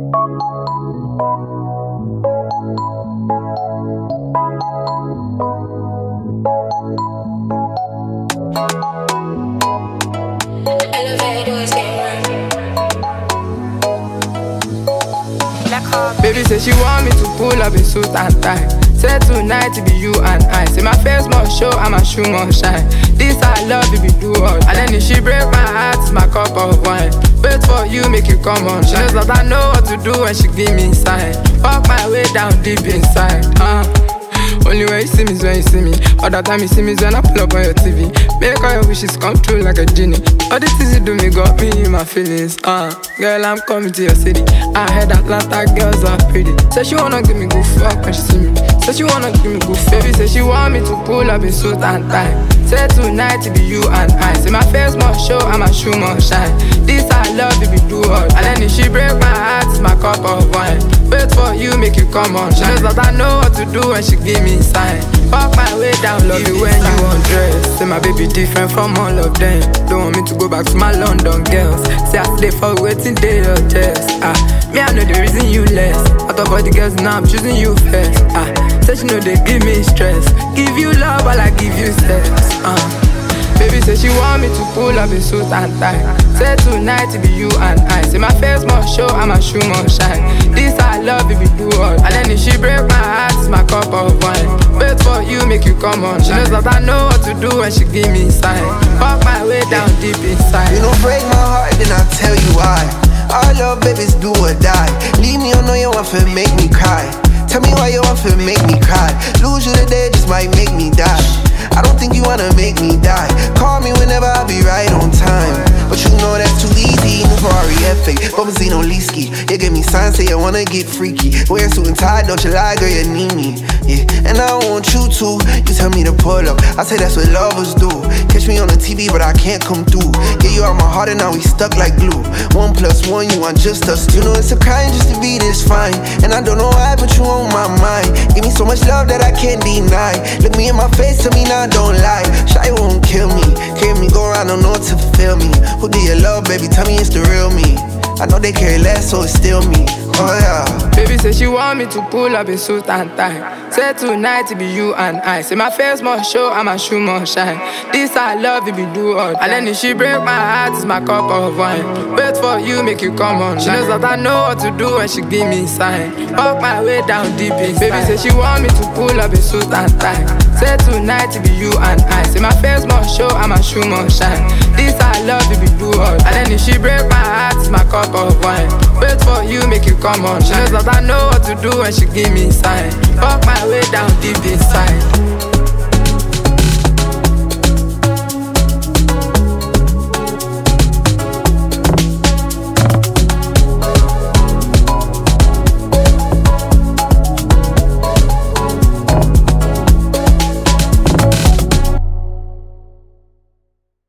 Baby say she want me to pull up in suit and tie. Say tonight it be you and I. Say my face must show and my shoe must shine. This I love if you do all. And then if she break my heart, it's my cup of wine. Wait for you, make you come on. She knows that I know what to do when she give me sign. Walk my way down deep inside. Only when you see me is when you see me. Other time you see me is when I pull up on your TV. Make all your wishes come true like a genie. All the things you do me got me in my feelings. Girl, I'm coming to your city. I heard Atlanta girls are pretty. Say she wanna give me good fuck when she see me. Say she wanna give me good baby. Say she want me to pull up in suit and tie. Say tonight it be you and I. Say my face must show and my shoe must shine. This I love if you do all. And then if she break my heart, it's my cup of wine. Wait for you, make you come on. She knows that I know what to do when she give me sign. Walk my way down, love you when you undress. Say my baby different from all of them. Don't want me to go back to my London girls. Say I stay for waiting day or test. Me I know the reason you less. Out of all the girls now I'm choosing you first. Say she know they give me stress. Give you love while I give you sex. Baby say she want me to pull up in suit and tie. Say tonight it be you and I. Say my face must show and my shoe must shine. This I love if you do all. And then if she break my heart, it's my cup of wine. Wait for you, make you come on. She knows that I know what to do when she give me sign. Walk my way down deep inside. You don't break my heart, then I'll tell you why. All love babies do or die. Leave me, I know you want to make me cry. Tell me why you want to make me cry. Lose you today just might make me die. I don't think you wanna make me die. Call me whenever I'll be right on time. But you know that's too easy. New Ferrari F8, Bombazino Leesky. You give me signs, say you wanna get freaky. Wearing suit and tie, don't you lie, girl, you need me. Yeah, and I want you to. You tell me to pull up, I say that's what lovers do. Catch me on the TV, but I can't come through. Get you out my heart and now we stuck like glue. 1 + 1, you want just us. You know it's a crime just to be this fine. And I don't know why, but you on my mind. Give me so much love that I can't deny. Look me in my face, tell me now don't lie. Shy won't kill me. Hear me go around, don't know what to feel me. Who do you love, baby? Tell me it's the real me. I know they carry less, so it's still me. Oh yeah. Baby say she want me to pull up in suit and tie. Say tonight it be you and I. Say my face must show and my shoe must shine. This I love if you do all. And then if she break my heart, it's my cup of wine. Wait for you, make you come on. She knows that I know what to do when she give me sign. Walk my way down deep inside. Baby say she want me to pull up in suit and tie. Say tonight it be you and I. Say my face must show and my shoe must shine. This I love if you do all. And then if she break my heart, it's my cup of wine. Wait for you, make you come on. She knows that I know what to do when she give me sign. Walk my way down deep inside.